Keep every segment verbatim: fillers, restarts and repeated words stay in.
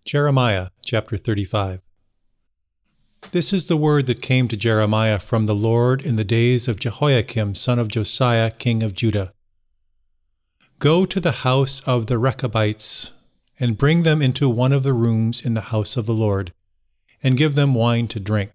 Jeremiah chapter thirty-five. This is the word that came to Jeremiah from the Lord in the days of Jehoiakim son of Josiah king of Judah. Go to the house of the Rechabites, and bring them into one of the rooms in the house of the Lord, and give them wine to drink.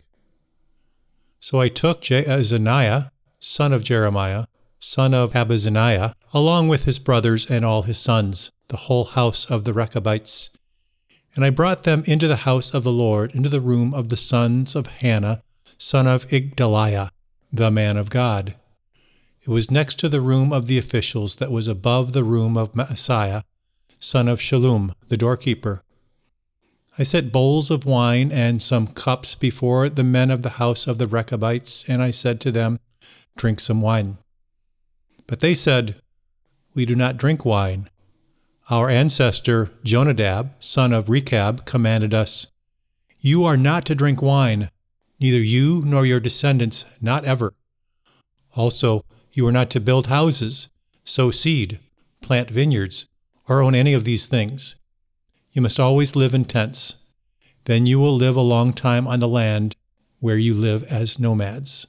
So I took Jaazaniah, son of Jeremiah, son of Habazaniah, along with his brothers and all his sons, the whole house of the Rechabites, and I brought them into the house of the Lord, into the room of the sons of Hannah, son of Igdaliah, the man of God. It was next to the room of the officials that was above the room of Maaseiah, son of Shallum, the doorkeeper. I set bowls of wine and some cups before the men of the house of the Rechabites, and I said to them, "Drink some wine." But they said, "We do not drink wine. Our ancestor Jonadab, son of Rechab, commanded us, 'You are not to drink wine, neither you nor your descendants, not ever. Also, you are not to build houses, sow seed, plant vineyards, or own any of these things. You must always live in tents. Then you will live a long time on the land where you live as nomads.'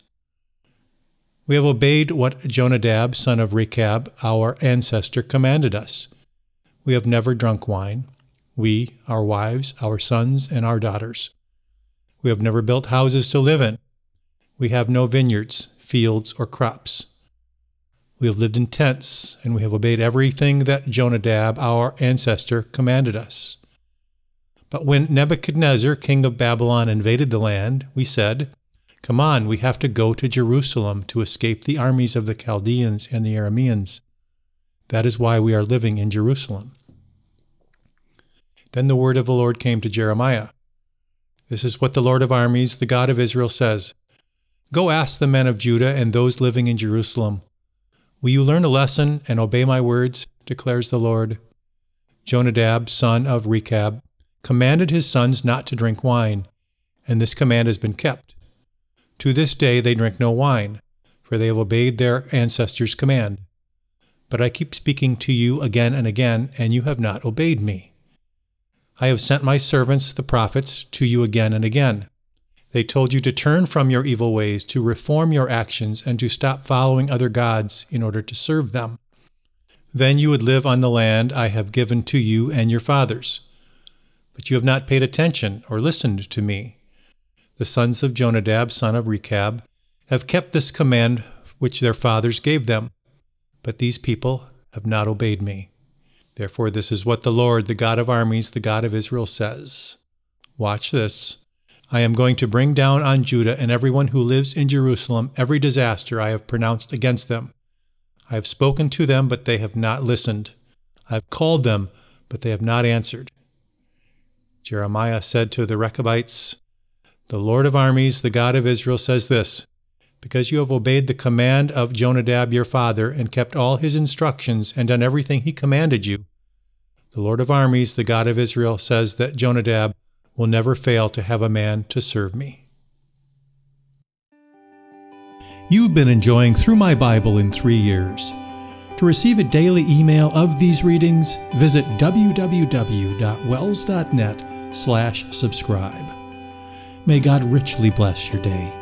We have obeyed what Jonadab, son of Rechab, our ancestor, commanded us. We have never drunk wine, we, our wives, our sons, and our daughters. We have never built houses to live in. We have no vineyards, fields, or crops. We have lived in tents, and we have obeyed everything that Jonadab, our ancestor, commanded us. But when Nebuchadnezzar, king of Babylon, invaded the land, we said, 'Come on, we have to go to Jerusalem to escape the armies of the Chaldeans and the Arameans. That is why we are living in Jerusalem.' Then the word of the Lord came to Jeremiah. 'This is what the Lord of armies, the God of Israel, says. Go ask the men of Judah and those living in Jerusalem, "Will you learn a lesson and obey my words?" declares the Lord. Jonadab, son of Rechab, commanded his sons not to drink wine, and this command has been kept. To this day they drink no wine, for they have obeyed their ancestors' command. But I keep speaking to you again and again, and you have not obeyed me. I have sent my servants, the prophets, to you again and again. They told you to turn from your evil ways, to reform your actions, and to stop following other gods in order to serve them. Then you would live on the land I have given to you and your fathers. But you have not paid attention or listened to me. The sons of Jonadab, son of Rechab, have kept this command which their fathers gave them. But these people have not obeyed me. Therefore this is what the Lord, the God of armies, the God of Israel, says. Watch this. I am going to bring down on Judah and everyone who lives in Jerusalem every disaster I have pronounced against them. I have spoken to them, but they have not listened. I have called them, but they have not answered." Jeremiah said to the Rechabites, "The Lord of armies, the God of Israel, says this, because you have obeyed the command of Jonadab your father and kept all his instructions and done everything he commanded you, the Lord of armies, the God of Israel, says that Jonadab will never fail to have a man to serve me." You've been enjoying Through My Bible in Three Years. To receive a daily email of these readings, visit w w w dot wells dot net slash subscribe. May God richly bless your day.